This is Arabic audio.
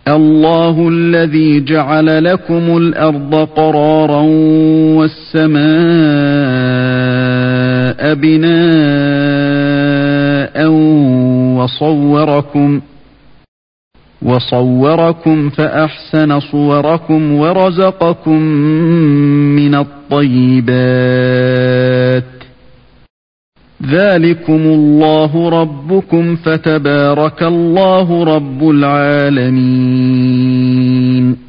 الله الذي جعل لكم الأرض قرارا والسماء بناء وصوركم فأحسن صوركم ورزقكم من الطيبات ذلكم الله ربكم فتبارك الله رب العالمين